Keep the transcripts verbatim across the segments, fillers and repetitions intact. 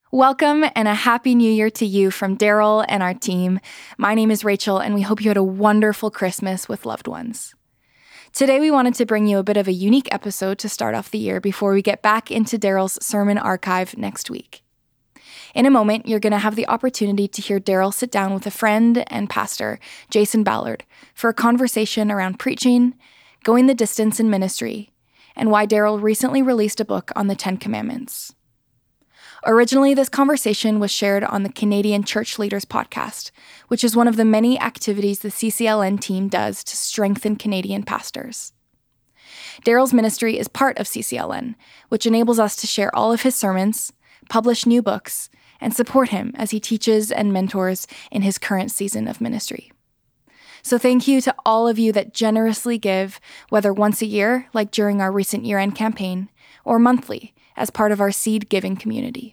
Welcome and a happy new year to you from Daryl and our team. My name is Rachel, and we hope you had a wonderful Christmas with loved ones. Today, we wanted to bring you a bit of a unique episode to start off the year before we get back into Daryl's sermon archive next week. In a moment, you're going to have the opportunity to hear Daryl sit down with a friend and pastor, Jason Ballard, for a conversation around preaching, going the distance in ministry, and why Daryl recently released a book on the Ten Commandments. Originally, this conversation was shared on the Canadian Church Leaders podcast, which is one of the many activities the C C L N team does to strengthen Canadian pastors. Daryl's ministry is part of C C L N, which enables us to share all of his sermons, publish new books, and support him as he teaches and mentors in his current season of ministry. So thank you to all of you that generously give, whether once a year, like during our recent year-end campaign, or monthly, as part of our seed giving community.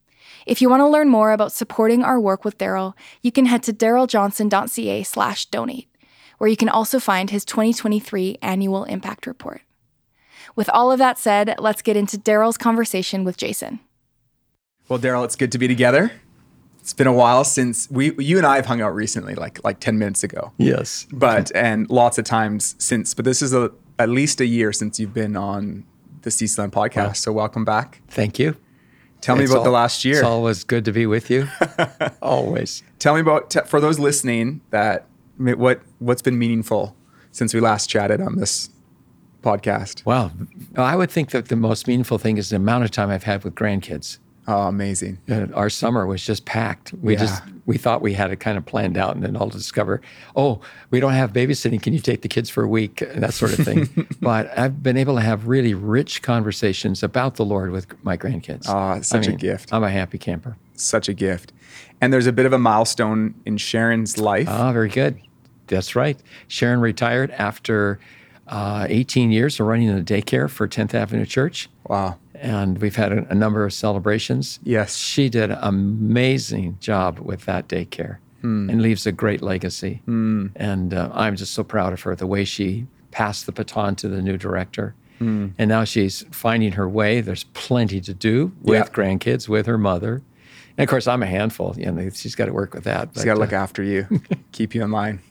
If you want to learn more about supporting our work with Daryl, you can head to daryljohnson.ca slash donate, where you can also find his twenty twenty-three annual impact report. With all of that said, let's get into Daryl's conversation with Jason. Well, Daryl, it's good to be together. It's been a while since we, you and I have hung out recently, like like ten minutes ago. Yes. But, and lots of times since, but this is a, at least a year since you've been on the C C L N podcast. Wow. So welcome back. Thank you. Tell me it's about all, the last year. It's always good to be with you. Always. Tell me about, t- for those listening, that what, what's been meaningful since we last chatted on this podcast? Wow. I would think that the most meaningful thing is the amount of time I've had with grandkids. Oh, amazing. Uh, our summer was just packed. We yeah. just, we thought we had it kind of planned out, and then all discover, oh, we don't have babysitting. Can you take the kids for a week? And that sort of thing. But I've been able to have really rich conversations about the Lord with my grandkids. Oh, such I mean, a gift. I'm a happy camper. Such a gift. And there's a bit of a milestone in Sharon's life. Ah, very good. That's right. Sharon retired after uh, eighteen years of running a daycare for tenth Avenue Church. Wow. And we've had a, a number of celebrations. Yes. She did an amazing job with that daycare mm. and leaves a great legacy. Mm. And uh, I'm just so proud of her, the way she passed the baton to the new director. Mm. And now she's finding her way. There's plenty to do with yeah. grandkids, with her mother. And of course, I'm a handful. You know, she's got to work with that. She's got to look uh, after you, keep you in line.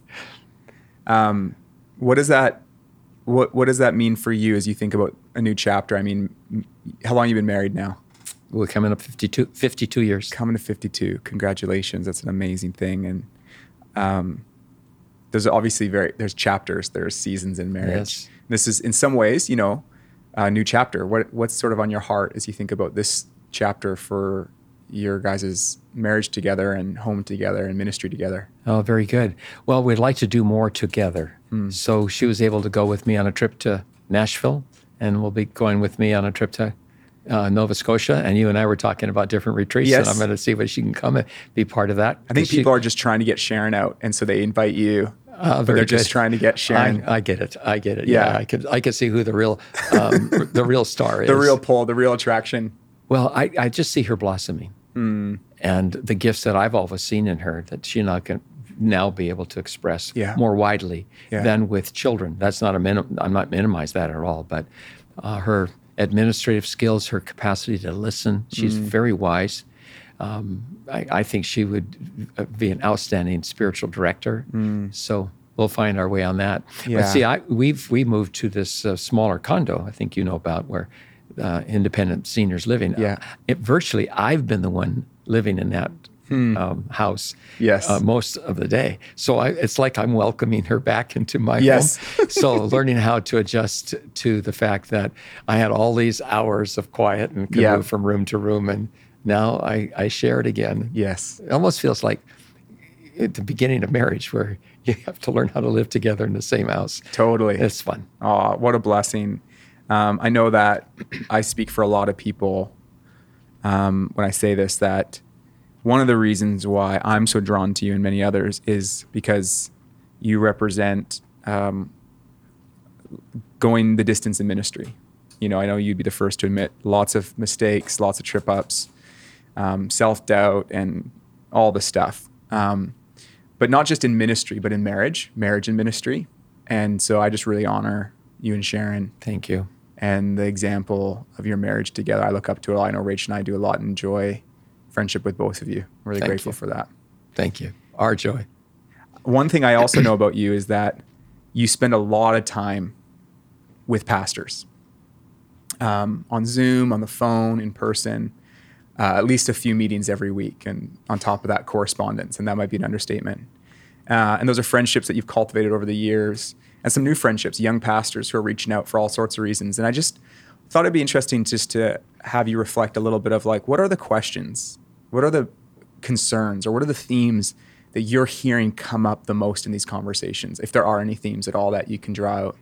Um, what does that What what does that mean for you as you think about a new chapter? I mean, how long have you been married now? We're coming up fifty-two, fifty-two years. Coming to fifty-two. Congratulations. That's an amazing thing. And um, there's obviously very, there's chapters, there's seasons in marriage. Yes. This is in some ways, you know, a new chapter. What What's sort of on your heart as you think about this chapter for your guys' marriage together and home together and ministry together? Oh, very good. Well, we'd like to do more together. Hmm. So she was able to go with me on a trip to Nashville, and will be going with me on a trip to uh, Nova Scotia. And you and I were talking about different retreats, yes. and I'm going to see if she can come and be part of that. I think she, people are just trying to get Sharon out, and so they invite you. Uh, but they're good. just trying to get Sharon. I, I get it. I get it. Yeah, yeah I could. I could see who the real, um, the real star is. The real pull, the real attraction. Well, I, I just see her blossoming, mm. and the gifts that I've always seen in her that she not can now be able to express yeah. more widely yeah. than with children. That's not a minim- I'm not minimize that at all, but uh, her administrative skills, her capacity to listen, she's mm. very wise. Um, I, I think she would be an outstanding spiritual director. Mm. So we'll find our way on that. Yeah. But see, I, we've we moved to this uh, smaller condo. I think you know about where uh, independent seniors living. Yeah. Uh, it, virtually, I've been the one living in that Hmm. Um, house yes. uh, most of the day. So I, it's like I'm welcoming her back into my yes. home. So learning how to adjust to the fact that I had all these hours of quiet and could yeah. move from room to room, and now I, I share it again. Yes. It almost feels like at the beginning of marriage where you have to learn how to live together in the same house. Totally. It's fun. Oh, what a blessing. Um, I know that I speak for a lot of people um, when I say this, that one of the reasons why I'm so drawn to you and many others is because you represent um, going the distance in ministry. You know, I know you'd be the first to admit lots of mistakes, lots of trip ups, um, self-doubt, and all the stuff. Um, but not just in ministry, but in marriage, marriage and ministry. And so I just really honor you and Sharon. Thank you. And the example of your marriage together. I look up to it. I know Rach and I do a lot and enjoy friendship with both of you. I'm really Thank grateful you. for that. Thank you. Our joy. One thing I also know about you is that you spend a lot of time with pastors um, on Zoom, on the phone, in person, uh, at least a few meetings every week. And on top of that, correspondence. And that might be an understatement. Uh, and those are friendships that you've cultivated over the years, and some new friendships, young pastors who are reaching out for all sorts of reasons. And I just thought it'd be interesting just to have you reflect a little bit of like, what are the questions? What are the concerns, or what are the themes that you're hearing come up the most in these conversations, if there are any themes at all that you can draw out?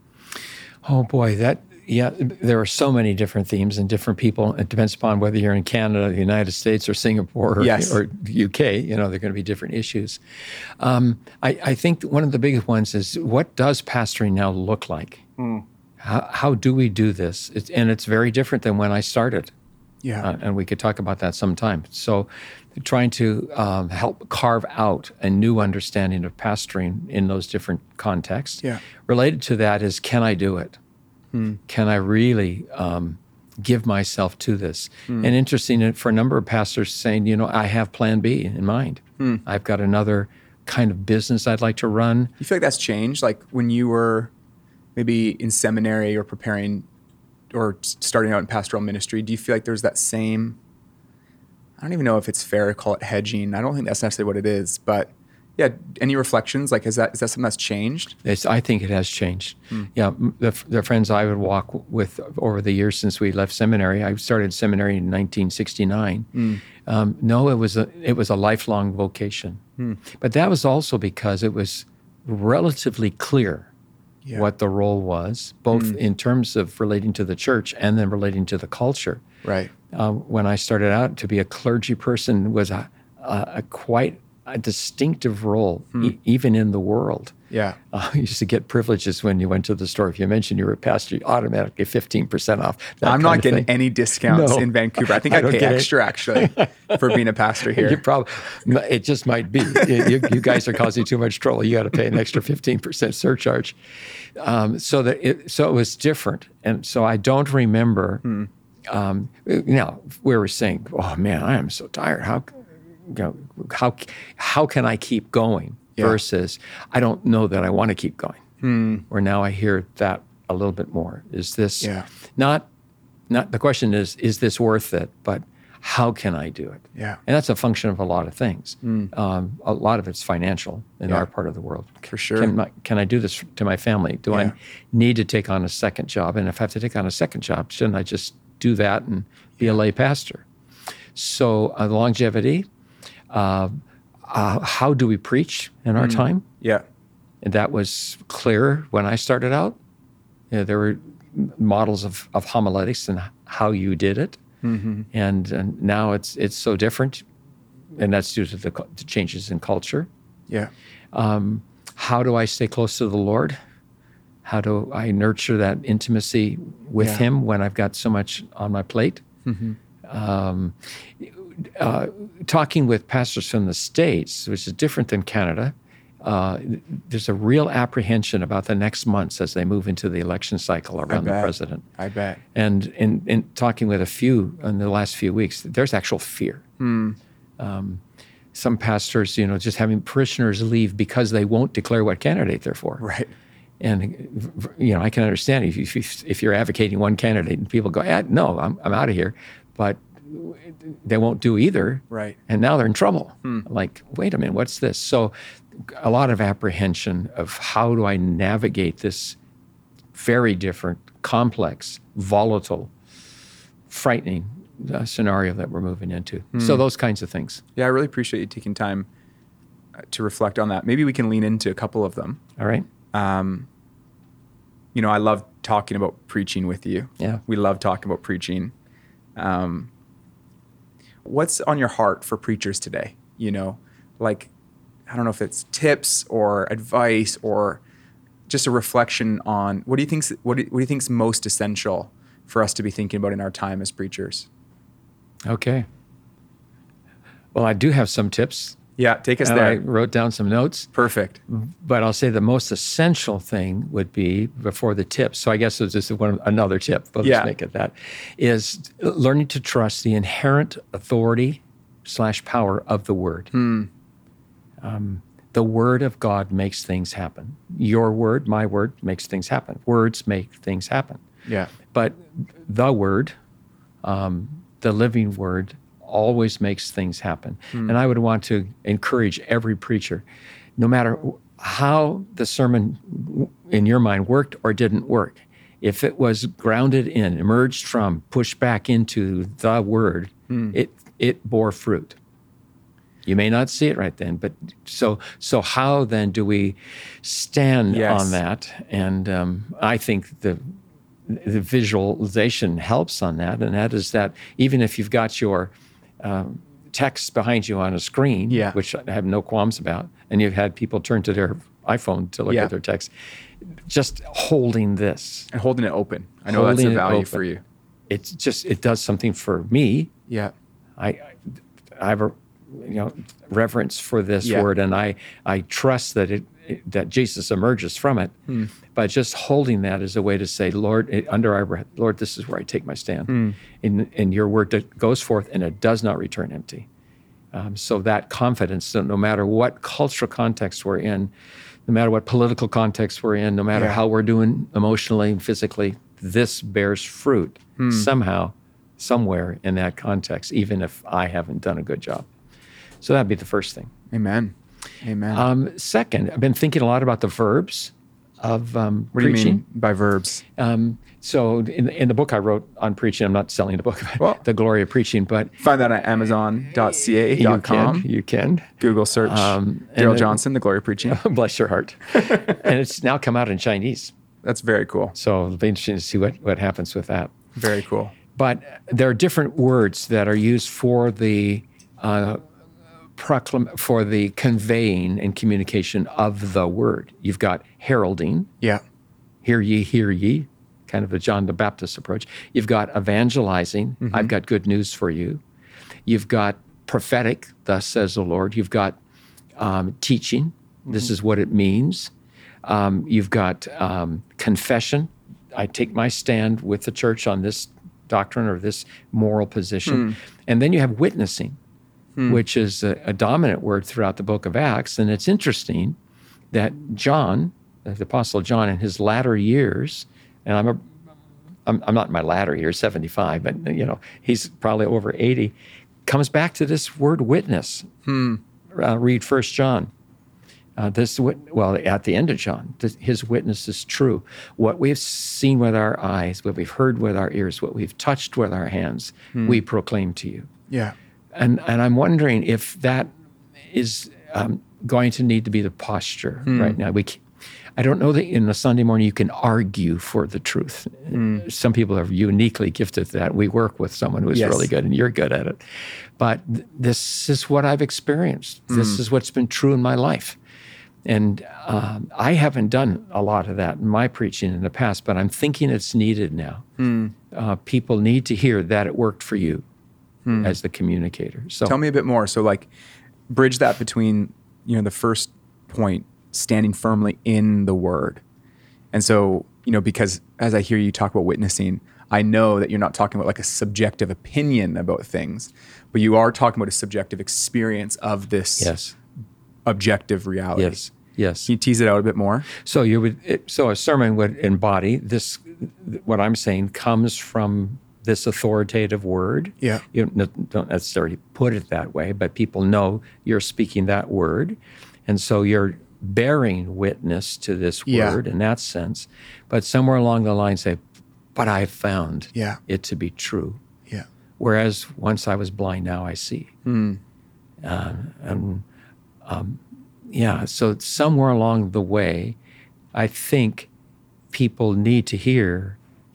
Oh boy, that yeah, there are so many different themes and different people. It depends upon whether you're in Canada, the United States, or Singapore, or, Yes. or the U K. You know, there are going to be different issues. Um, I, I think one of the biggest ones is, what does pastoring now look like? Mm. How, how do we do this? It's, and it's very different than when I started. Yeah. Uh, and we could talk about that sometime. So trying to um, help carve out a new understanding of pastoring in those different contexts. Yeah. Related to that is, can I do it? Hmm. Can I really um, give myself to this? Hmm. And interesting for a number of pastors saying, you know, I have plan B in mind. Hmm. I've got another kind of business I'd like to run. You feel like that's changed? Like when you were maybe in seminary or preparing or starting out in pastoral ministry, do you feel like there's that same, I don't even know if it's fair to call it hedging. I don't think that's necessarily what it is, but yeah, any reflections? Like, is that is that something that's changed? It's, I think it has changed. Hmm. Yeah, the, the friends I would walk with over the years since we left seminary, I started seminary in nineteen sixty-nine. Hmm. Um, no, it was a it was a lifelong vocation. Hmm. But that was also because it was relatively clear yeah. what the role was, both hmm. in terms of relating to the church and then relating to the culture. Right. Uh, when I started out, to be a clergy person was a, a, a quite a distinctive role, hmm. e- even in the world. Yeah. Uh, you used to get privileges when you went to the store. If you mentioned you were a pastor, you automatically fifteen percent off. I'm not getting thing. any discounts no. in Vancouver. I think I, I pay extra, it. actually, for being a pastor here. You probably, it just might be. you, you guys are causing too much trouble. You got to pay an extra fifteen percent surcharge. Um, so, that it, so it was different. And so I don't remember, hmm. um, now, we were saying, oh man, I am so tired. How You know, how how can I keep going? Yeah. Versus, I don't know that I want to keep going. Hmm. Where now I hear that a little bit more. Is this yeah. not not the question is is this worth it? But how can I do it? Yeah, and that's a function of a lot of things. Hmm. Um, a lot of it's financial in yeah. our part of the world. For sure. Can, my, can I do this to my family? Do yeah. I need to take on a second job? And if I have to take on a second job, shouldn't I just do that and be yeah. a lay pastor? So uh, the longevity. Uh, uh, how do we preach in our mm. time? Yeah. And that was clear when I started out. You know, there were models of, of homiletics and how you did it. Mm-hmm. And, and now it's it's so different. And that's due to the, the changes in culture. Yeah. Um, how do I stay close to the Lord? How do I nurture that intimacy with yeah. Him when I've got so much on my plate? Mm-hmm. Um, Uh, talking with pastors from the States, which is different than Canada, uh, there's a real apprehension about the next months as they move into the election cycle around the president. I bet. And in, in talking with a few in the last few weeks, there's actual fear. Hmm. Um, some pastors, you know, just having parishioners leave because they won't declare what candidate they're for. Right. And, you know, I can understand if, you, if you're advocating one candidate and people go, ah, no, I'm, I'm out of here. But they won't do either. Right. And now they're in trouble. Hmm. Like, wait a minute, what's this? So a lot of apprehension of how do I navigate this very different, complex, volatile, frightening uh, scenario that we're moving into. Hmm. So those kinds of things. Yeah, I really appreciate you taking time to reflect on that. Maybe we can lean into a couple of them. All right. Um, you know, I love talking about preaching with you. Yeah. We love talking about preaching. Um, what's on your heart for preachers today? You know, like, I don't know if it's tips or advice or just a reflection on what do you think's what do, what do you think's most essential for us to be thinking about in our time as preachers? Okay. Well, I do have some tips. Yeah, take us and there. I wrote down some notes. Perfect. But I'll say the most essential thing would be before the tips. So I guess it's just one another tip. But yeah. Let's make it that is learning to trust the inherent authority slash power of the word. Um, the word of God makes things happen. Your word, my word, makes things happen. Words make things happen. Yeah. But the word, um, the living word, always makes things happen. And I would want to encourage every preacher, no matter how the sermon in your mind worked or didn't work, if it was grounded in, emerged from, pushed back into the word, it it bore fruit. You may not see it right then, but so so how then do we stand Yes. on that? And um, I think the the visualization helps on that, and that is that even if you've got your um, text behind you on a screen, Yeah. which I have no qualms about, and you've had people turn to their iPhone to look Yeah. at their text, just holding this, And holding it open. I know Holding that's a it value open. for you. it's just, it does something for me. Yeah. I, I I have a you know reverence for this Yeah. word, and I I trust that it, it that Jesus emerges from it. Hmm. But just holding that is a way to say, Lord, it, under our breath, Lord, this is where I take my stand. Hmm. In in your word that goes forth and it does not return empty. Um, so that confidence, that no matter what cultural context we're in, no matter what political context we're in, no matter Yeah. how we're doing emotionally and physically, this bears fruit Hmm. somehow, somewhere in that context, even if I haven't done a good job. So that'd be the first thing. Amen. Amen. Um, second, I've been thinking a lot about the verbs of um, what do you preaching. mean by verbs? Um, so in, in the book I wrote on preaching, I'm not selling the book, Well- The Glory of Preaching, but Find that at amazon dot c a you dot can, com. you can. Google search Um, and Daryl it- Johnson, The Glory of Preaching. Bless your heart. And it's now come out in Chinese. That's very cool. So it'll be interesting to see what, what happens with that. Very cool. But there are different words that are used for the uh, proclam- for the conveying and communication of the word. You've got heralding, Yeah. hear ye, hear ye, kind of a John the Baptist approach. You've got evangelizing, I've got good news for you. You've got prophetic, thus says the Lord. You've got um, teaching, this is what it means. Um, you've got um, confession, I take my stand with the church on this doctrine or this moral position. And then you have witnessing, which is a, a dominant word throughout the book of Acts. And it's interesting that John, the Apostle John, in his latter years, and I'm a, I'm, I'm not in my latter years, seventy-five, but you know he's probably over eighty, comes back to this word witness. Uh, read First John. Uh, this wit- well, at the end of John, this, his witness is true. What we've seen with our eyes, what we've heard with our ears, what we've touched with our hands, we proclaim to you. Yeah. And and I'm wondering if that is um, going to need to be the posture right now. We, c- I don't know that in a Sunday morning you can argue for the truth. Some people are uniquely gifted at that. We work with someone who's Yes. really good, and you're good at it. But th- this is what I've experienced. This is what's been true in my life. And um, I haven't done a lot of that in my preaching in the past, but I'm thinking it's needed now. Uh, people need to hear that it worked for you as the communicator. So Tell me a bit more. So, like, bridge that between, you know, the first point, standing firmly in the word. And so, you know, because as I hear you talk about witnessing, I know that you're not talking about like a subjective opinion about things, but you are talking about a subjective experience of this yes, objective reality. yes, yes. Can you tease it out a bit more? So you would, it, so a sermon would embody this. What I'm saying comes from this authoritative word. Yeah. You don't don't necessarily put it that way, but people know you're speaking that word, and so you're bearing witness to this Yeah. word in that sense. But somewhere along the line, say, "But I found Yeah. it to be true." Yeah. Whereas once I was blind, now I see. Hmm. Uh, and um, yeah, so somewhere along the way, I think people need to hear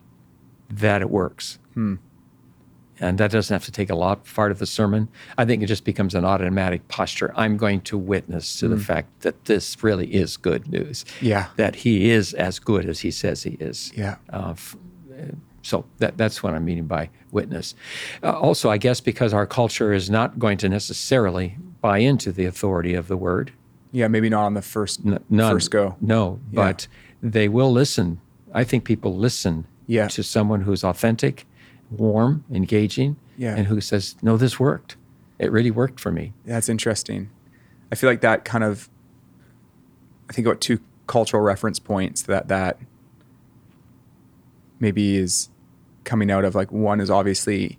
that it works. Hmm. And that doesn't have to take a lot part of the sermon. I think it just becomes an automatic posture. I'm going to witness to the fact that this really is good news. Yeah. That he is as good as he says he is. Yeah. Uh, f- so that, that's what I'm meaning by witness. Uh, also, I guess because our culture is not going to necessarily buy into the authority of the word. Yeah. Maybe not on the first N- none. first go. No, Yeah. but they will listen. I think people listen Yeah. to someone who's authentic, warm, engaging, Yeah. and who says, no, this worked. it really worked for me. That's interesting. I feel like that kind of, I think about two cultural reference points that that maybe is coming out of. Like, one is obviously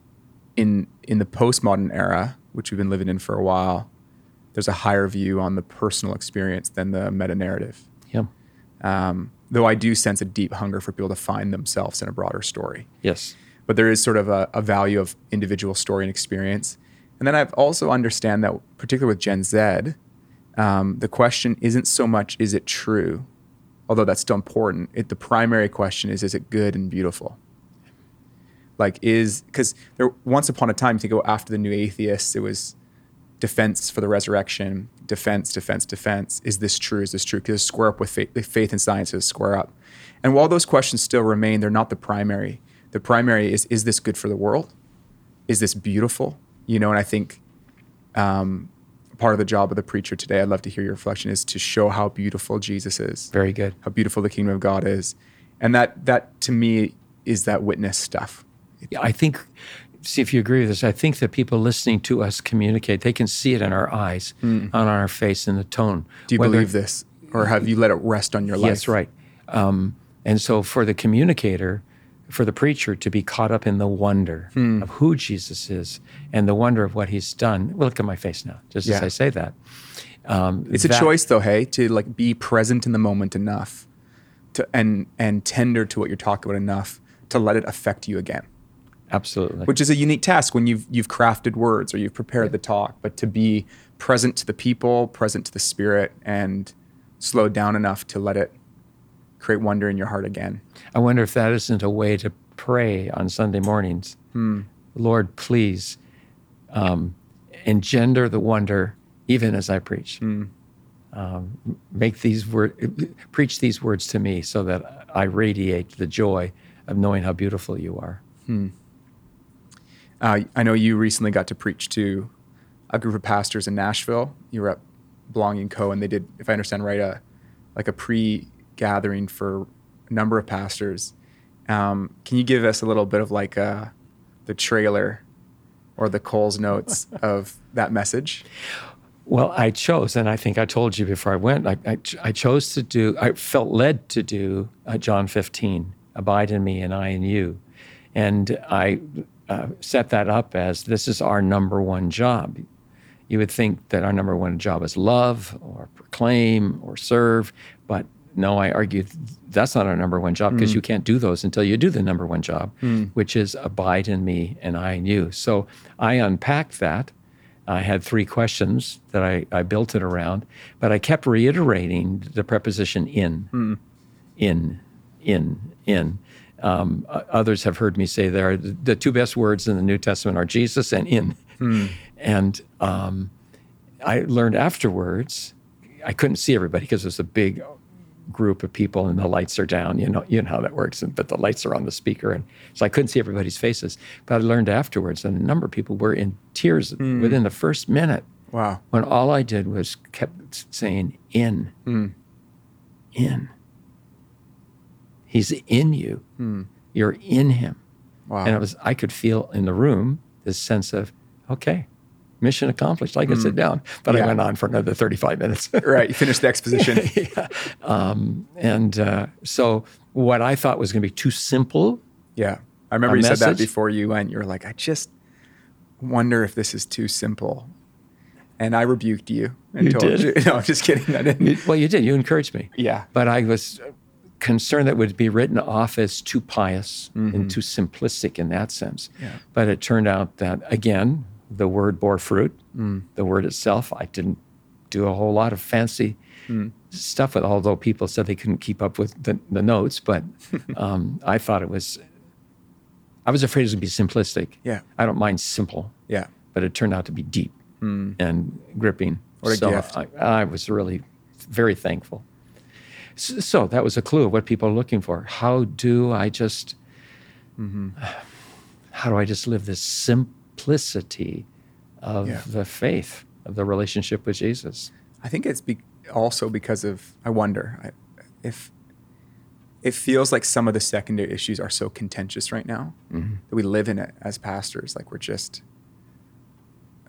in in the postmodern era, which we've been living in for a while, there's a higher view on the personal experience than the meta-narrative. Yeah. Um, though I do sense a deep hunger for people to find themselves in a broader story. Yes. But there is sort of a, a value of individual story and experience. And then I've also understand that, particularly with Gen Z, um, the question isn't so much, is it true? Although that's still important. It, the primary question is, is it good and beautiful? Like, is, because there, once upon a time, to go after the new atheists, it was defense for the resurrection, defense, defense, defense. Is this true? Is this true? Because square up with faith, faith and science is square up. And while those questions still remain, they're not the primary. The primary is, is this good for the world? Is this beautiful? You know, and I think um, part of the job of the preacher today, I'd love to hear your reflection, is to show how beautiful Jesus is. Very good. How beautiful the kingdom of God is. And that, that to me, is that witness stuff. Yeah, I think, see if you agree with this, I think that people listening to us communicate, they can see it in our eyes, mm. on our face, in the tone. Do you Whether, believe this? Or have you let it rest on your life? Yes, right. Um, and so for the communicator, for the preacher to be caught up in the wonder hmm. of who Jesus is and the wonder of what he's done. Well, look at my face now, just yeah. as I say that. Um, it's that, a choice though, hey, to like be present in the moment enough to and and tender to what you're talking about enough to let it affect you again. Absolutely. Which is a unique task when you've you've crafted words or you've prepared yeah. the talk, but to be present to the people, present to the spirit, and slow down enough to let it create wonder in your heart again. I wonder if that isn't a way to pray on Sunday mornings. Hmm. Lord, please um, engender the wonder even as I preach. Hmm. Um, make these word, preach these words to me so that I radiate the joy of knowing how beautiful you are. Hmm. Uh, I know you recently got to preach to a group of pastors in Nashville. You were at Belonging Co. and they did, if I understand right, a like a pre-gathering for a number of pastors. Um, can you give us a little bit of like a, the trailer or the Coles notes of that message? Well, I chose, and I think I told you before I went, I, I, I chose to do, I felt led to do uh, John fifteen, abide in me and I in you. And I uh, set that up as this is our number one job. You would think that our number one job is love or proclaim or serve, but no, I argue that's not our number one job because mm. you can't do those until you do the number one job, mm. which is abide in me and I in you. So I unpacked that. I had three questions that I, I built it around, but I kept reiterating the preposition in, mm. in, in, in. Um, others have heard me say there, the, the two best words in the New Testament are Jesus and in. Mm. And um, I learned afterwards, I couldn't see everybody because it was a big group of people and the lights are down. You know, you know how that works, and, but the lights are on the speaker. And so I couldn't see everybody's faces. But I learned afterwards that a number of people were in tears mm. within the first minute. Wow. When all I did was kept saying, in, mm. in. He's in you. Mm. You're in him. Wow. And it was, I could feel in the room this sense of, okay, mission accomplished. I could mm. sit down. But yeah. I went on for another thirty-five minutes. Right. You finished the exposition. yeah. Um, and uh, so what I thought was going to be too simple. Yeah. I remember you message, said that before you went. You were like, I just wonder if this is too simple. And I rebuked you and you told did? you. No, I'm just kidding. I didn't. You, well, you did. You encouraged me. Yeah. But I was concerned that it would be written off as too pious mm-hmm. and too simplistic in that sense. Yeah. But it turned out that, again, the word bore fruit. Mm. The word itself, I didn't do a whole lot of fancy mm. stuff with, although people said they couldn't keep up with the, the notes. But um, I thought it was, I was afraid it was going to be simplistic. Yeah. I don't mind simple. Yeah. But it turned out to be deep mm. and gripping. What a so gift. I, I was really very thankful. So, so that was a clue of what people are looking for. How do I just, mm-hmm. how do I just live this simplicity of yeah. the faith, of the relationship with Jesus? I think it's be- also because of, I wonder, I, if it feels like some of the secondary issues are so contentious right now mm-hmm. that we live in it as pastors. Like we're just,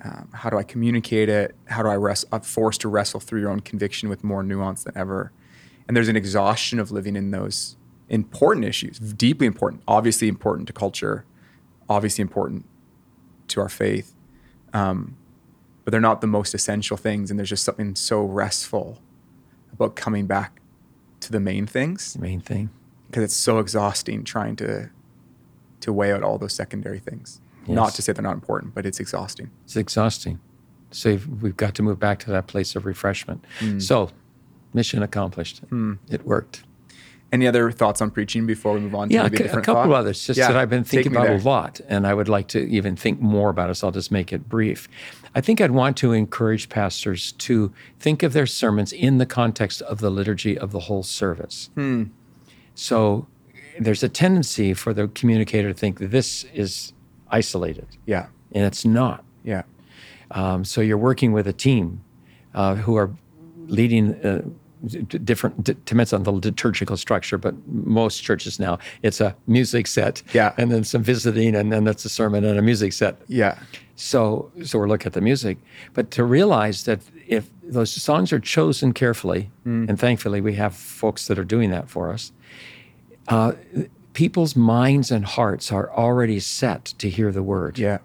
Um, how do I communicate it? How do I wrestle? I'm forced to wrestle through your own conviction with more nuance than ever. And there's an exhaustion of living in those important issues, deeply important, obviously important to culture, obviously important to our faith. Um, but they're not the most essential things. And there's just something so restful about coming back to the main things. The main thing. Because it's so exhausting trying to to weigh out all those secondary things. Yes. Not to say they're not important, but it's exhausting. It's exhausting. So you've- we've got to move back to that place of refreshment. Mm. So, mission accomplished. Mm. It worked. Any other thoughts on preaching before we move on to Yeah, a, maybe a cou- a different couple thought? of others, just Yeah, that I've been take thinking me about there. a lot, and I would like to even think more about it, so I'll just make it brief. I think I'd want to encourage pastors to think of their sermons in the context of the liturgy of the whole service. Hmm. So there's a tendency for the communicator to think that this is isolated, Yeah, and it's not. yeah, Um, so you're working with a team uh, who are leading uh, d- different, d- depends on the liturgical structure, but most churches now, it's a music set, Yeah. and then some visiting, and then that's a sermon and a music set. yeah, So, so we're looking at the music, but to realize that if those songs are chosen carefully, and thankfully we have folks that are doing that for us, uh, people's minds and hearts are already set to hear the word. yeah,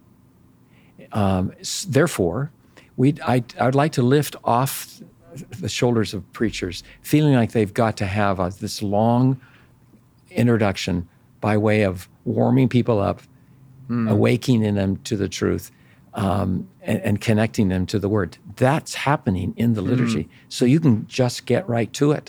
Um, s- therefore, we I I'd like to lift off the shoulders of preachers, feeling like they've got to have a, this long introduction by way of warming people up, awakening them to the truth, um, and, and connecting them to the word. That's happening in the liturgy, so you can just get right to it.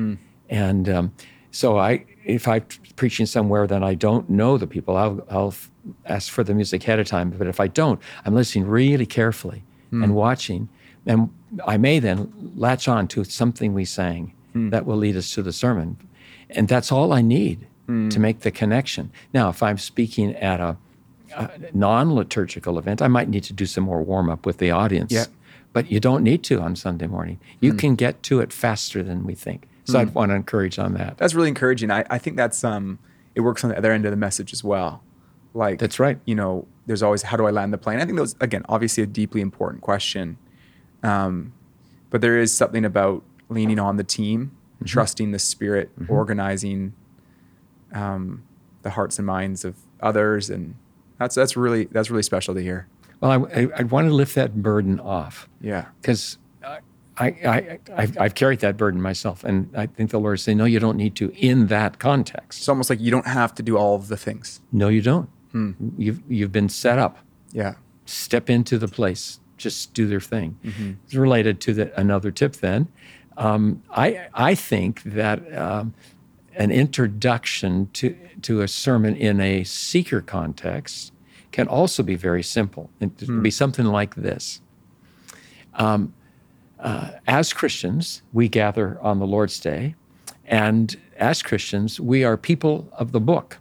And um, so I, if I'm preaching somewhere that I don't know the people, I'll, I'll f- ask for the music ahead of time. But if I don't, I'm listening really carefully and watching. And I may then latch on to something we sang that will lead us to the sermon. And that's all I need to make the connection. Now, if I'm speaking at a, a non-liturgical event, I might need to do some more warm-up with the audience. Yeah. But you don't need to on Sunday morning. You can get to it faster than we think. So I'd want to encourage on that. that's really encouraging. I, I think that's um, it works on the other end of the message as well. Like That's right. You know, there's always how do I land the plane? I think those again, obviously a deeply important question, um, but there is something about leaning on the team, trusting the Spirit, organizing um, the hearts and minds of others, and that's that's really that's really special to hear. Well, I, I, I want to lift that burden off Yeah, because I, I, I've, I've carried that burden myself. And I think the Lord is saying, no, you don't need to in that context. it's almost like you don't have to do all of the things. No, you don't. You've, you've been set up. Yeah, Step into the place. Just do their thing. It's related to the, another tip then. Um, I, I think that um, an introduction to, to a sermon in a seeker context can also be very simple. It can be something like this. Um, uh, as Christians, we gather on the Lord's Day, and as Christians, we are people of the book.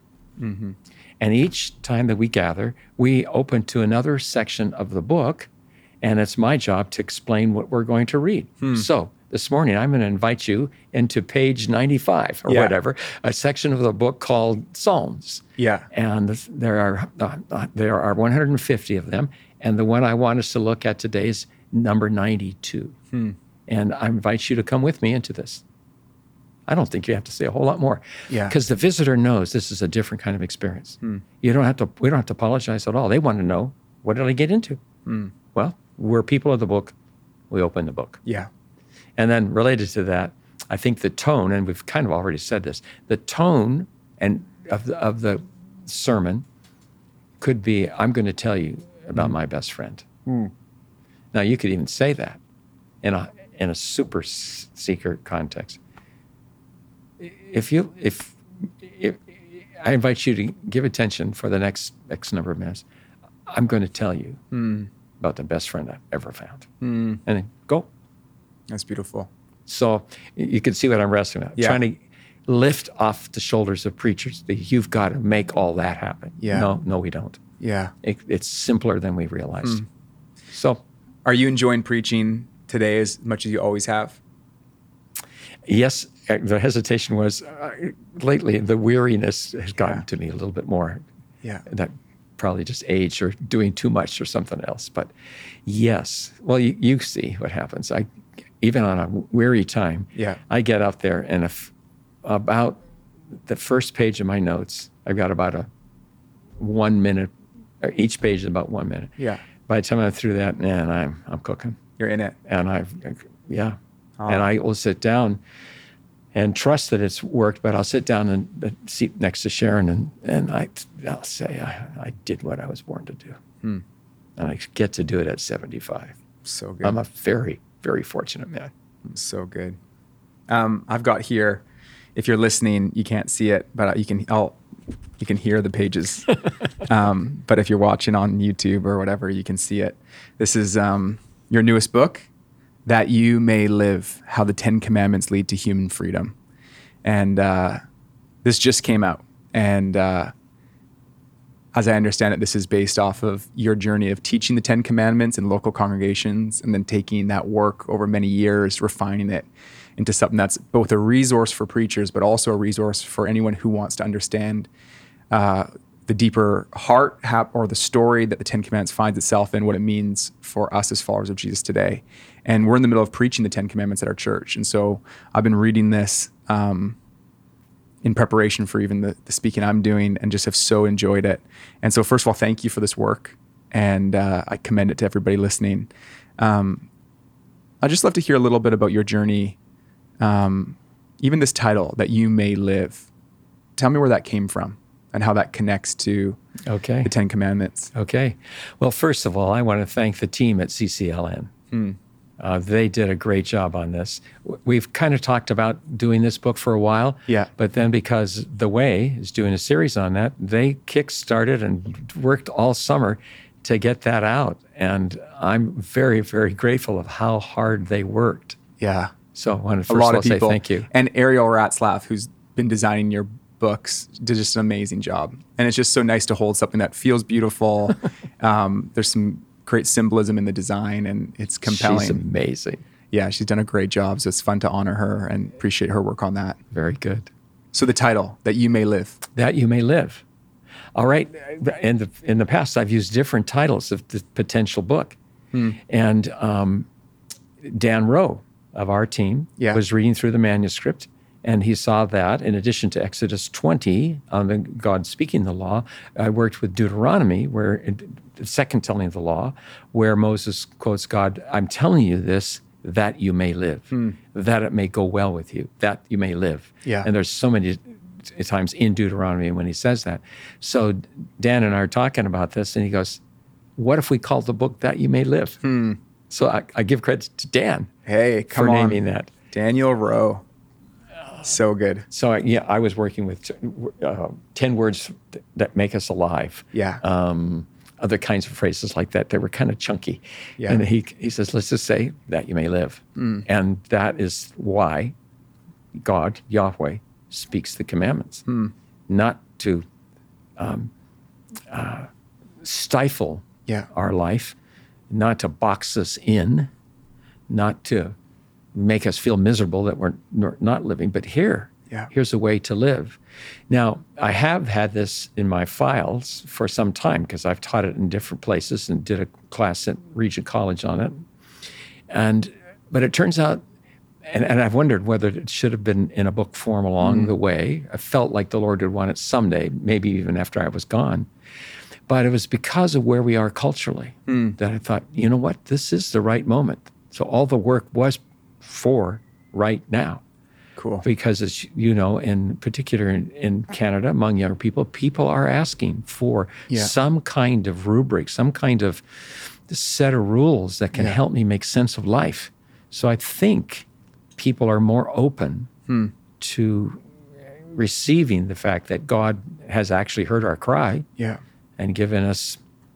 And each time that we gather, we open to another section of the book, and it's my job to explain what we're going to read. So this morning, I'm going to invite you into page ninety-five or Yeah. whatever, a section of the book called Psalms. yeah, And there are uh, uh, there are one hundred fifty of them, and the one I want us to look at today is number ninety-two. And I invite you to come with me into this. I don't think you have to say a whole lot more, Yeah. because the visitor knows this is a different kind of experience. You don't have to. We don't have to apologize at all. They want to know, what did I get into? Well, we're people of the book. We open the book. yeah, And then related to that, I think the tone, and we've kind of already said this, the tone and of the, of the sermon could be, I'm going to tell you about my best friend. Now, you could even say that in a in a super s- seeker context. If you if, if I invite you to give attention for the next X number of minutes, I'm going to tell you about the best friend I've ever found. And then go. that's beautiful. So you can see what I'm wrestling with. Yeah. Trying to lift off the shoulders of preachers that you've got to make all that happen. Yeah. No, no, we don't. Yeah. It, it's simpler than we realized. So, Are you enjoying preaching today as much as you always have? yes, uh, the hesitation was uh, lately the weariness has gotten Yeah. to me a little bit more. Yeah. That probably just age or doing too much or something else. But yes, well, you, you see what happens. I, even on a weary time, Yeah. I get up there and if about the first page of my notes, I've got about a one minute, or each page is about one minute. Yeah. By the time I'm through that, man, I'm I'm cooking. You're in it. And I've, yeah. Oh. And I will sit down and trust that it's worked, but I'll sit down in the seat next to Sharon and, and I, I'll say, I, I did what I was born to do. Hmm. And I get to do it at seventy-five. So good. I'm a very, very fortunate man. So good. Um, I've got here, if you're listening, you can't see it, but you can, I'll, you can hear the pages. um, but if you're watching on YouTube or whatever, you can see it. This is um, your newest book, That You May Live, How the Ten Commandments Lead to Human Freedom. And uh, this just came out. And uh, as I understand it, this is based off of your journey of teaching the Ten Commandments in local congregations and then taking that work over many years, refining it into something that's both a resource for preachers, but also a resource for anyone who wants to understand uh, the deeper heart hap- or the story that the Ten Commandments finds itself in, what it means for us as followers of Jesus today. And we're in the middle of preaching the Ten Commandments at our church. And so I've been reading this um, in preparation for even the, the speaking I'm doing and just have so enjoyed it. And so first of all, thank you for this work. And uh, I commend it to everybody listening. Um, I'd just love to hear a little bit about your journey. Um, even this title, That You May Live. Tell me where that came from and how that connects to Okay. the Ten Commandments. Okay. Well, first of all, I want to thank the team at C C L N. Hmm. Uh, they did a great job on this. W- We've kind of talked about doing this book for a while. Yeah. But then because The Way is doing a series on that, they kick-started and worked all summer to get that out. And I'm very, very grateful of how hard they worked. Yeah. So I want to A first lot of all of people. say thank you. And Ariel Ratzlaff, who's been designing your books, did just an amazing job. And it's just so nice to hold something that feels beautiful. um, there's some great symbolism in the design and it's compelling. She's amazing. Yeah, she's done a great job. So it's fun to honor her and appreciate her work on that. Very good. So the title, That You May Live. That You May Live. All right. In the in the past, I've used different titles of the potential book. Hmm. And um, Dan Rowe of our team Yeah. was reading through the manuscript, and he saw that in addition to Exodus twenty, on the God speaking the law, I worked with Deuteronomy, where it, the second telling of the law, where Moses quotes God, I'm telling you this, that you may live, Hmm. that it may go well with you, that you may live. Yeah. And there's so many times in Deuteronomy when he says that. So Dan and I are talking about this, and he goes, what if we call the book That You May Live? Hmm. So I, I give credit to Dan Hey, come for on. naming that. Daniel Rowe. So good. So I, yeah, I was working with t- uh, ten words th- that make us alive. Yeah. Um, other kinds of phrases like that. They were kind of chunky. Yeah. And he he says, let's just say that you may live. Mm. And that is why God, Yahweh, speaks the commandments. Mm. Not to um, uh, stifle Yeah. our life, not to box us in, not to make us feel miserable that we're n- not living, but here, Yeah. here's a way to live. Now, I have had this in my files for some time because I've taught it in different places and did a class at Regent College on it. And, but it turns out, and, and I've wondered whether it should have been in a book form along Mm. the way. I felt like the Lord would want it someday, maybe even after I was gone. But it was because of where we are culturally Mm. that I thought, you know what, this is the right moment. So all the work was for right now. Cool. Because as you know, in particular in, in Canada, among young people, people are asking for Yeah. some kind of rubric, some kind of set of rules that can Yeah. help me make sense of life. So I think people are more open Hmm. to receiving the fact that God has actually heard our cry Yeah. and given us,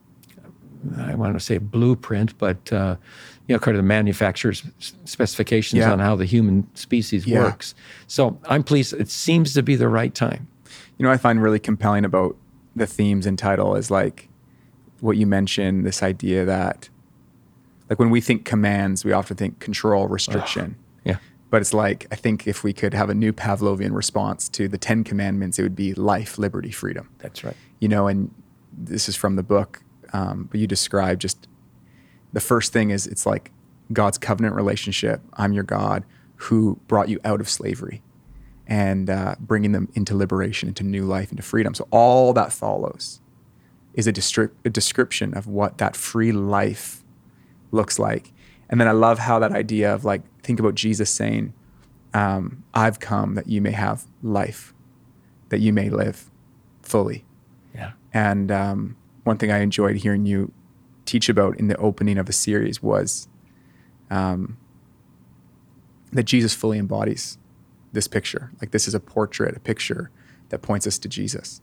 I want to say a blueprint, but uh, you know, kind of the manufacturer's specifications Yeah. on how the human species Yeah. works. So I'm pleased. It seems to be the right time. You know, what I find really compelling about the themes and title is like what you mentioned, this idea that like when we think commands, we often think control, restriction. Yeah. But it's like, I think if we could have a new Pavlovian response to the Ten Commandments, it would be life, liberty, freedom. That's right. You know, and this is from the book, um, but you describe just the first thing is it's like God's covenant relationship. I'm your God who brought you out of slavery and uh, bringing them into liberation, into new life, into freedom. So all that follows is a, distri- a description of what that free life looks like. And then I love how that idea of like, think about Jesus saying, um, I've come that you may have life, that you may live fully. Yeah. And um, one thing I enjoyed hearing you teach about in the opening of the series was um, that Jesus fully embodies this picture. Like this is a portrait, a picture that points us to Jesus.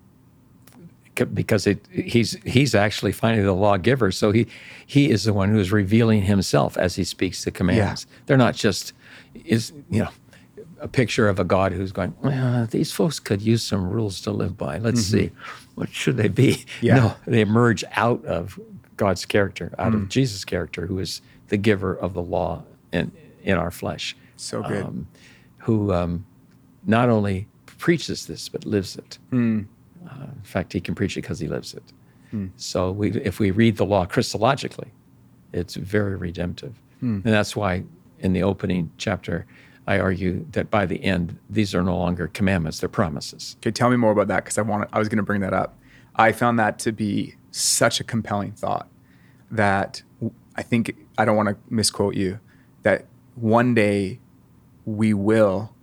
Because it, he's he's actually finally the lawgiver, so he he is the one who is revealing himself as he speaks the commands. Yeah. They're not just is you know a picture of a God who's going, well, these folks could use some rules to live by. Let's mm-hmm. see, what should they be? Yeah. No, they emerge out of God's character, out mm. of Jesus' character, who is the giver of the law in in our flesh. So good. Um, who um, not only preaches this but lives it. Mm. Uh, in fact, he can preach it because he lives it. Hmm. So we, if we read the law Christologically, it's very redemptive. Hmm. And that's why in the opening chapter, I argue that by the end, these are no longer commandments, they're promises. Okay, tell me more about that because I want I was going to bring that up. I found that to be such a compelling thought that I think, I don't want to misquote you, that one day we will,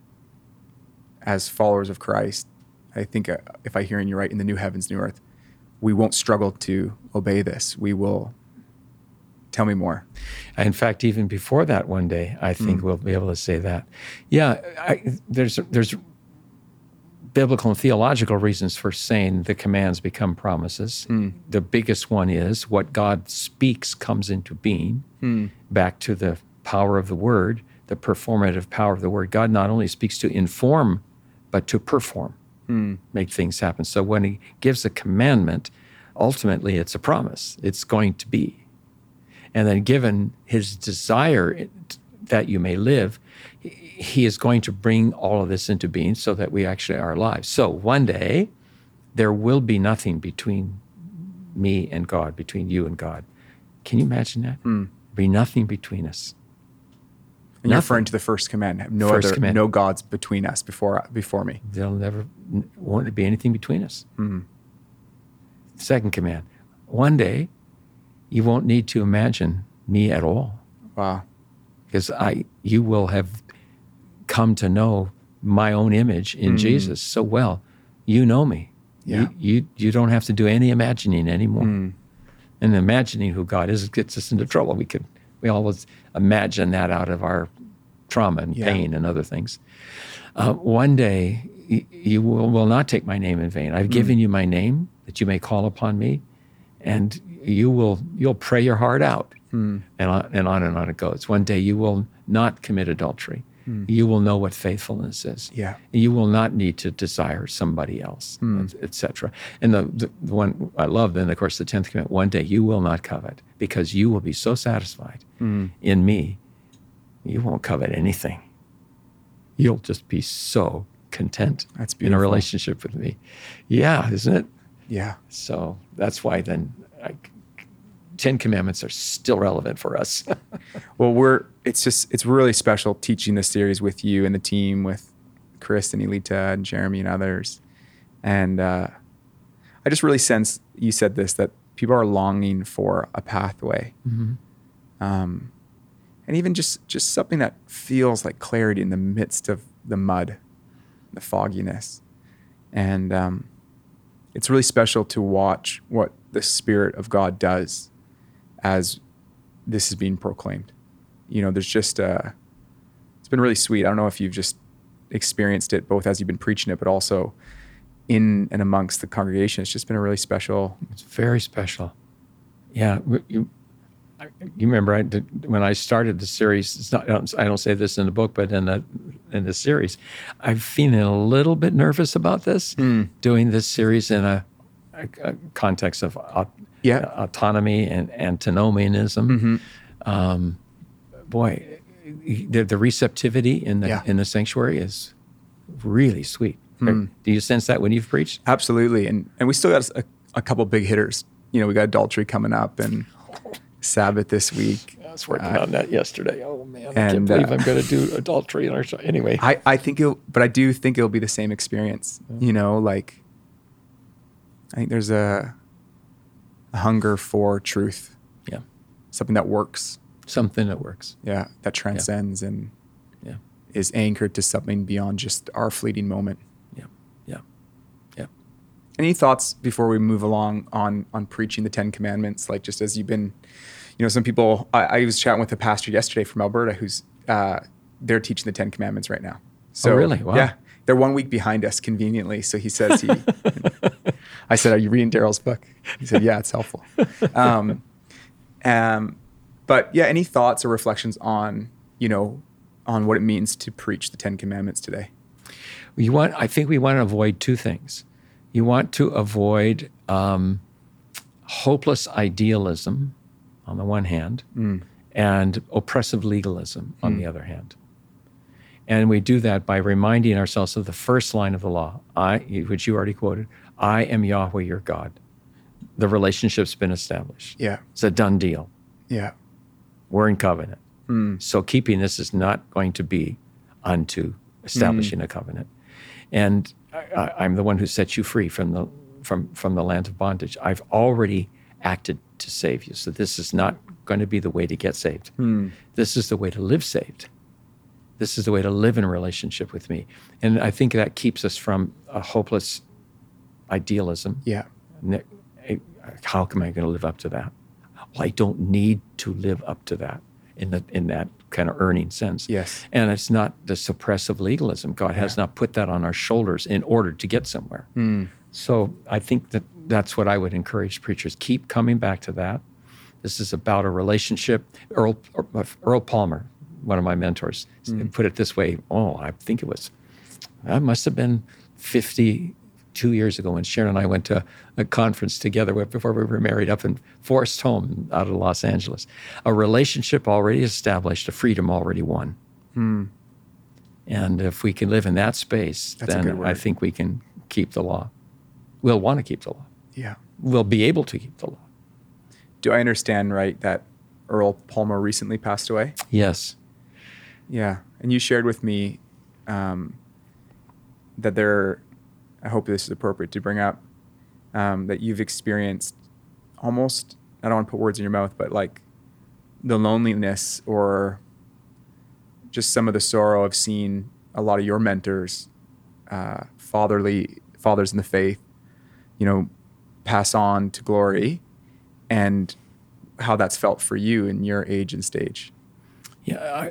as followers of Christ, I think uh, if I'm hearing you right, in the new heavens, new earth, we won't struggle to obey this. We will. Tell me more. In fact, even before that one day, I think mm. we'll be able to say that. Yeah, I, there's there's biblical and theological reasons for saying the commands become promises. Mm. The biggest one is what God speaks comes into being, mm. back to the power of the word, the performative power of the word. God not only speaks to inform, but to perform. Mm. Make things happen. So when he gives a commandment, ultimately it's a promise. It's going to be. And then given his desire that you may live, he is going to bring all of this into being so that we actually are alive. So one day, there will be nothing between me and God, between you and God. Can you imagine that? Mm. Be nothing between us. And you're referring to the first command. No first other, command. No gods between us, before before me. There'll never won't be anything between us. Mm. Second command. One day, you won't need to imagine me at all. Wow. Because I, you will have come to know my own image in mm. Jesus so well. You know me. Yeah. You, you you don't have to do any imagining anymore. Mm. And imagining who God is gets us into trouble. We could we always imagine that out of our trauma and yeah. pain and other things. Uh, one day, y- you will, will not take my name in vain. I've mm. given you my name that you may call upon me, and you will you'll pray your heart out, mm. and on, and on and on it goes. One day you will not commit adultery. Mm. You will know what faithfulness is. Yeah. You will not need to desire somebody else, mm. et cetera. And the, the, the one I love, then, of course, the tenth commandment, one day you will not covet, because you will be so satisfied mm. in me, you won't covet anything. You'll just be so content that's in a relationship with me. Yeah, isn't it? Yeah. So that's why then I, Ten Commandments are still relevant for us. Well, we're it's just it's really special teaching this series with you and the team, with Chris and Elita and Jeremy and others. And uh, I just really sense, you said this, that people are longing for a pathway. Mm-hmm. Um, and even just, just something that feels like clarity in the midst of the mud, the fogginess. And um, it's really special to watch what the Spirit of God does as this is being proclaimed. You know, there's just, uh, it's been really sweet. I don't know if you've just experienced it both as you've been preaching it, but also in and amongst the congregation. It's just been a really special. It's very special. Yeah. You, you remember I did, when I started the series, it's not, I don't, I don't say this in the book, but in the, in the series, I'm feeling a little bit nervous about this, mm. doing this series in a, a, a context of uh, yeah. autonomy and antinomianism. Mm-hmm. Um, boy, the, the receptivity in the, yeah. in the sanctuary is really sweet. Mm. Do you sense that when you've preached? Absolutely. And and we still got a, a couple big hitters. You know, we got adultery coming up and Sabbath this week. I was working Uh, on that yesterday. Oh man, I and, can't believe uh, I'm going to do adultery in our show. Anyway, I, I think it'll, but I do think it'll be the same experience. You know, like I think there's a, a hunger for truth, yeah, something that works. something that works. Yeah, that transcends and Yeah, is anchored to something beyond just our fleeting moment. yeah, yeah, yeah. Any thoughts before we move along on on preaching the Ten Commandments? Like just as you've been, you know, some people. I, I was chatting with a pastor yesterday from Alberta who's uh, they're teaching the Ten Commandments right now. So, Oh, really? Wow. Yeah, they're one week behind us conveniently. So he says he. I said, "Are you reading Daryl's book?" He said, "Yeah, it's helpful." Um, um, but yeah, any thoughts or reflections on you know on what it means to preach the Ten Commandments today? You want? I think we want to avoid two things. You want to avoid um, hopeless idealism on the one hand, Mm. and oppressive legalism on the other hand. And we do that by reminding ourselves of the first line of the law, I, which you already quoted, I am Yahweh your God. The relationship's been established. Yeah, It's a done deal. yeah, We're in covenant. Mm. So keeping this is not going to be unto establishing a covenant. And I, I, I'm the one who sets you free from the from from the land of bondage. I've already acted to save you. So this is not going to be the way to get saved. Mm. This is the way to live saved. This is the way to live in a relationship with me. And I think that keeps us from a hopeless idealism. yeah, Ne- eh, How am I going to live up to that? Well, I don't need to live up to that in the in that kind of earning sense. yes, And it's not the suppressive legalism. God has not put that on our shoulders in order to get somewhere. Mm. So I think that that's what I would encourage preachers. Keep coming back to that. This is about a relationship. Earl, Earl Palmer, one of my mentors, put it this way. Oh, I think it was, that must have been fifty-two years ago when Sharon and I went to a conference together before we were married up in Forest Home out of Los Angeles. A relationship already established, a freedom already won. Mm. And if we can live in that space, That's a good then word. I think we can keep the law. We'll want to keep the law. yeah. We'll be able to keep the law. Do I understand right that Earl Palmer recently passed away? Yes. Yeah, and you shared with me um, that there. I hope this is appropriate to bring up um, that you've experienced almost. I don't want to put words in your mouth, but like the loneliness or just some of the sorrow of seeing a lot of your mentors, uh, fatherly fathers in the faith, you know, pass on to glory, and how that's felt for you in your age and stage. Yeah. I,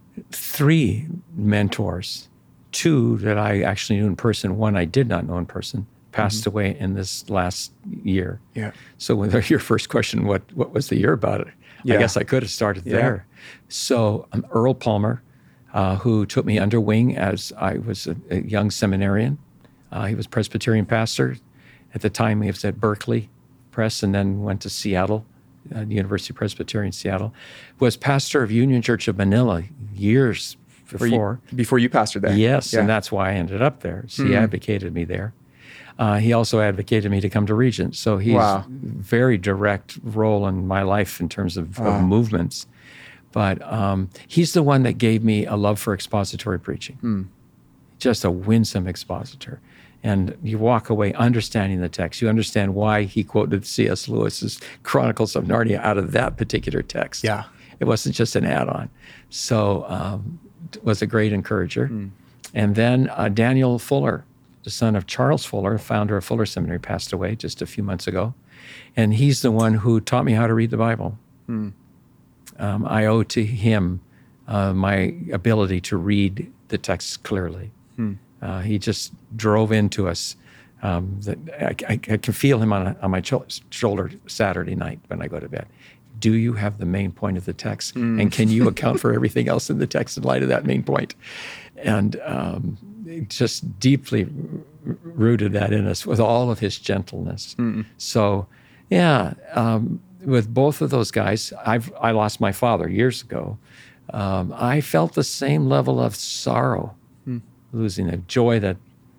three mentors, two that I actually knew in person, one I did not know in person, passed Mm-hmm. away in this last year. Yeah. So when your first question, what what was the year about it? Yeah. I guess I could have started Yeah. there. So um, Earl Palmer, uh, who took me under wing as I was a, a young seminarian. Uh, he was Presbyterian pastor. At the time, he was at Berkeley Press and then went to Seattle, uh, the University Presbyterian Seattle. Was pastor of Union Church of Manila years Were you- before. before you pastored there. Yes, Yeah. and that's why I ended up there. So he Hmm. advocated me there. Uh, he also advocated me to come to Regent. So he's Wow. very direct role in my life in terms of, Wow. of movements. But um, he's the one that gave me a love for expository preaching. Hmm. Just a winsome expositor. And you walk away understanding the text. You understand why he quoted C S Lewis's Chronicles of Narnia out of that particular text. Yeah. It wasn't just an add-on. So um, it was a great encourager. Mm. And then uh, Daniel Fuller, the son of Charles Fuller, founder of Fuller Seminary, passed away just a few months ago. And he's the one who taught me how to read the Bible. Mm. Um, I owe to him uh, my ability to read the text clearly. Mm. Uh, he just drove into us. Um, that I, I, I can feel him on, a, on my cho- shoulder Saturday night when I go to bed. Do you have the main point of the text? Mm. And can you account for everything else in the text in light of that main point? And um, just deeply r- rooted that in us with all of his gentleness. Mm. So, yeah, um, with both of those guys, I've I lost my father years ago. Um, I felt the same level of sorrow, Mm. losing a joy that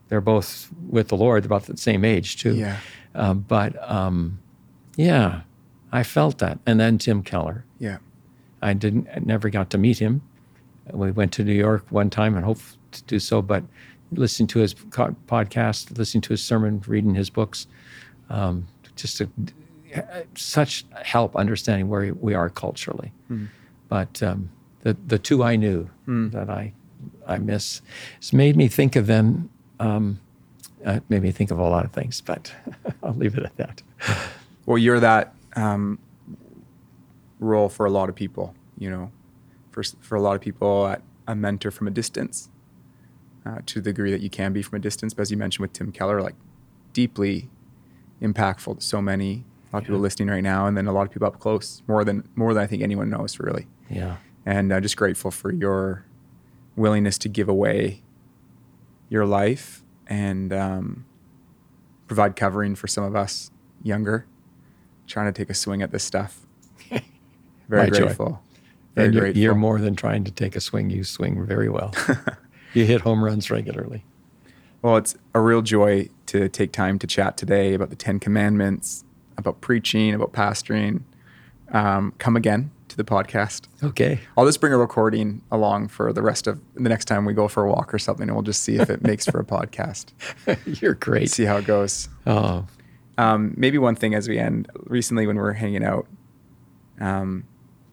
They're both with the Lord, about the same age too. Yeah. Um, but um, yeah, I felt that. And then Tim Keller. Yeah. I didn't, I never got to meet him. We went to New York one time and hope to do so, but listening to his co- podcast, listening to his sermon, reading his books, um, just a, such help understanding where we are culturally. Mm. But um, the the two I knew mm. that I I miss, it's made me think of them. Um, it made me think of a lot of things, but I'll leave it at that. Well, you're that um, role for a lot of people. You know, for for a lot of people, at a mentor from a distance, uh, to the degree that you can be from a distance. But as you mentioned with Tim Keller, like deeply impactful to so many. A lot of yeah. people listening right now, and then a lot of people up close, more than more than I think anyone knows, really. Yeah. And I'm just grateful for your willingness to give away your life and um, provide covering for some of us younger, trying to take a swing at this stuff. Very My grateful. Joy. Very and you're, grateful. You're more than trying to take a swing. You swing very well. You hit home runs regularly. Well, it's a real joy to take time to chat today about the Ten Commandments, about preaching, about pastoring. Um, come again to the podcast. Okay. I'll just bring a recording along for the rest of the next time we go for a walk or something, and we'll just see if it makes for a podcast. You're great. See how it goes. Oh. Um, maybe one thing as we end, recently when we were hanging out, um,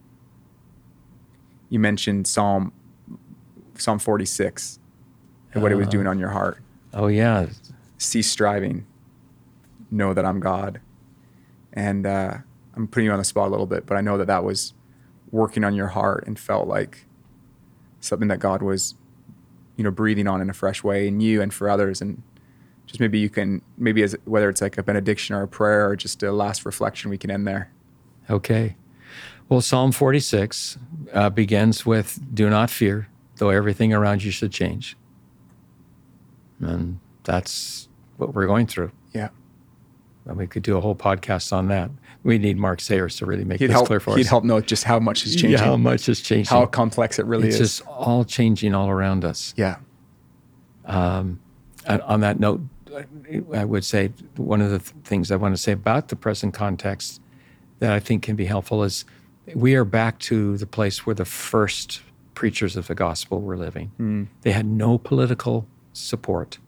you mentioned Psalm Psalm forty-six and what uh, it was doing on your heart. Oh, yeah. Cease striving. Know that I'm God. And uh, I'm putting you on the spot a little bit, but I know that that was working on your heart and felt like something that God was, you know, breathing on in a fresh way in you and for others. And just maybe you can, maybe as whether it's like a benediction or a prayer or just a last reflection, we can end there. Okay. Well, Psalm forty-six uh, begins with, do not fear, though everything around you should change. And that's what we're going through. Yeah. And we could do a whole podcast on that. We need Mark Sayers to really make he'd this help, clear for he'd us. He'd help know just how much is changing. Yeah, how much is changing. How complex it really it's is. It's just all changing all around us. Yeah. Um, and on that note, I would say one of the th- things I want to say about the present context that I think can be helpful is we are back to the place where the first preachers of the gospel were living. Mm. They had no political support,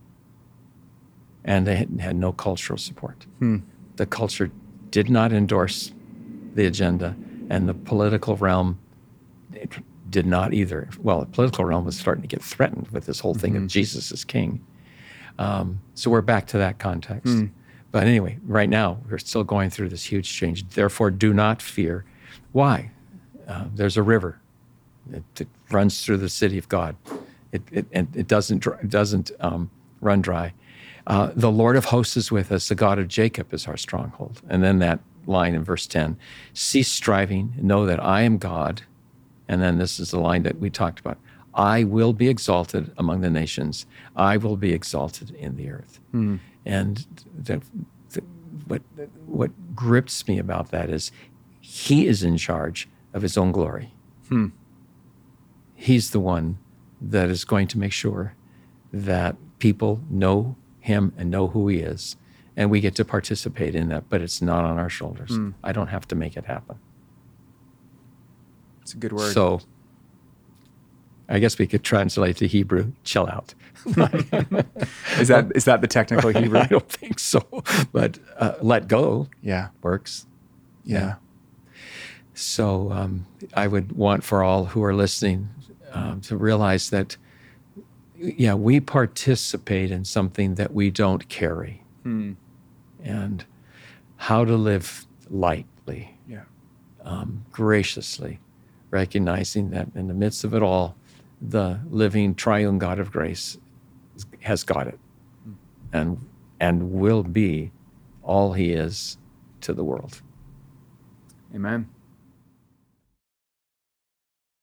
and they had, had no cultural support. Mm. The culture did not endorse the agenda, and the political realm did not either. Well, the political realm was starting to get threatened with this whole thing mm-hmm. of Jesus as king. Um, so we're back to that context. Mm. But anyway, right now, we're still going through this huge change. Therefore, do not fear. Why? Uh, there's a river that, that runs through the city of God. It, it, and it doesn't, it doesn't um, run dry. Uh, the Lord of hosts is with us. The God of Jacob is our stronghold. And then that line in verse ten, cease striving, know that I am God. And then this is the line that we talked about. I will be exalted among the nations. I will be exalted in the earth. Mm. And the, the, what, what grips me about that is he is in charge of his own glory. Hmm. He's the one that is going to make sure that people know him and know who he is. And we get to participate in that, but it's not on our shoulders. Hmm. I don't have to make it happen. It's a good word. So I guess we could translate to Hebrew, chill out. is that is that the technical Hebrew? I don't think so, but uh, let go yeah. works. Yeah. yeah. So um, I would want for all who are listening um, to realize that, yeah, we participate in something that we don't carry. Hmm. And how to live lightly, yeah. um, graciously, recognizing that in the midst of it all, the living triune God of grace has got it mm. and and will be all he is to the world. Amen.